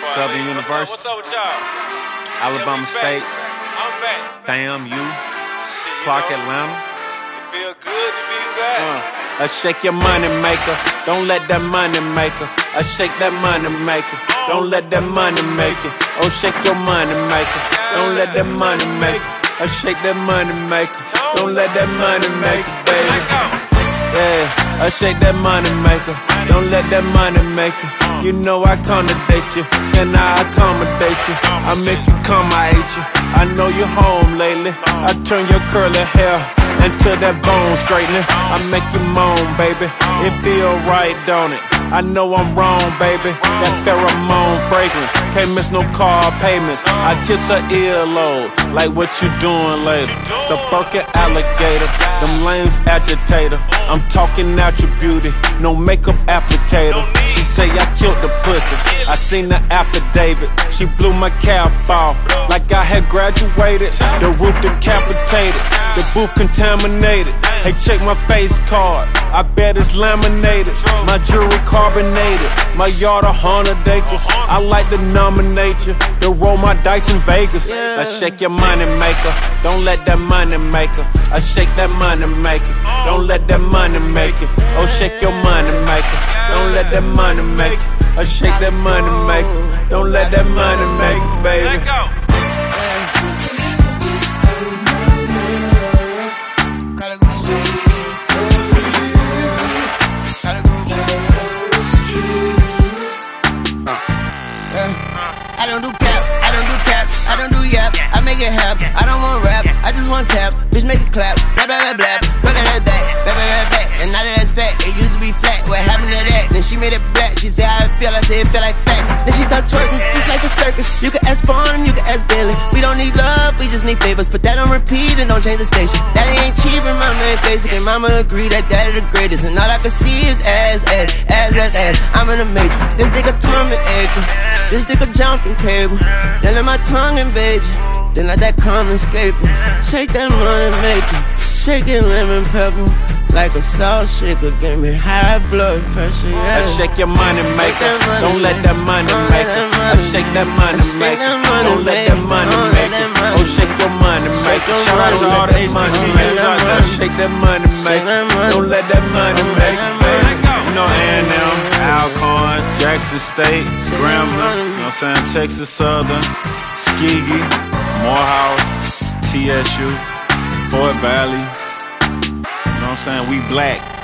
Southern University, What's up with y'all? Alabama State, I'm back. FAMU, Shit, Clark, you know, Atlanta. It feel good to be back. Shake your money maker, don't let that money maker. Shake that money maker, don't let that money make it. Oh, shake your money maker, don't let that money make it. Shake that money maker, don't let that money make it, baby. Yeah, shake that money maker, don't let that money make it. You know I accommodate you, can I accommodate you? I make you come, I hate you. I know you're home lately. I turn your curly hair into that bone straightening. I make you moan, baby. It feel right, don't it? I know I'm wrong, baby. That pheromone fragrance can't miss no car payments. I kiss her earlobe, like what you doing later? The Birkin alligator, them lanes agitator. I'm talking out your beauty, no makeup applicator. She say I killed the pussy, I seen the affidavit. She blew my cap off, like I had graduated. The roof decapitated, the booth contaminated. Hey, check my face card, I bet it's laminated. My jewelry carbonated, my yard 100 acres. I like to nominate you, to roll my dice in Vegas. I shake your money maker, don't let that money maker. I shake that money maker, don't let that money make it. Oh, shake your money maker, don't let that money make it. I shake that money maker, don't let that money make it, baby. Let go. I don't do cap, I don't do cap, I don't do yap. I make it happen, I don't want rap, I just want tap. Bitch make it clap, blah blah blah blah. Look at that back, blah blah blah back. And now that that's back, it used to be flat. What happened to that? Then she made it black. She said how it feel, I said it feel like facts. Then she start twerking, it's like a circus. You can ask Spawn, you can ask Billy. We don't need love, we just need favors. Put that on repeat and don't change the station. Daddy ain't cheap and mama ain't basic. And mama agree that daddy the greatest. And all I can see is ass. I'm in the matrix. This nigga Tom and Edgar. This nigga jumping cable. Then let my tongue invade you. Then let that common escape you. Shake that money maker. Shake it lemon pepper. Like a salt shaker, give me high blood pressure, yeah. Shake your money maker, don't let that money make it. Shake that money maker, don't let that money make it. Oh, shake your money maker, shout out to all the money makers. Shake that money maker, don't let that money make it, baby. You know A&M, Alcorn, Jackson State, Grambling, you know what I'm saying, Texas Southern, Tuskegee, Morehouse, TSU, Fort Valley. You know what I'm saying? We black.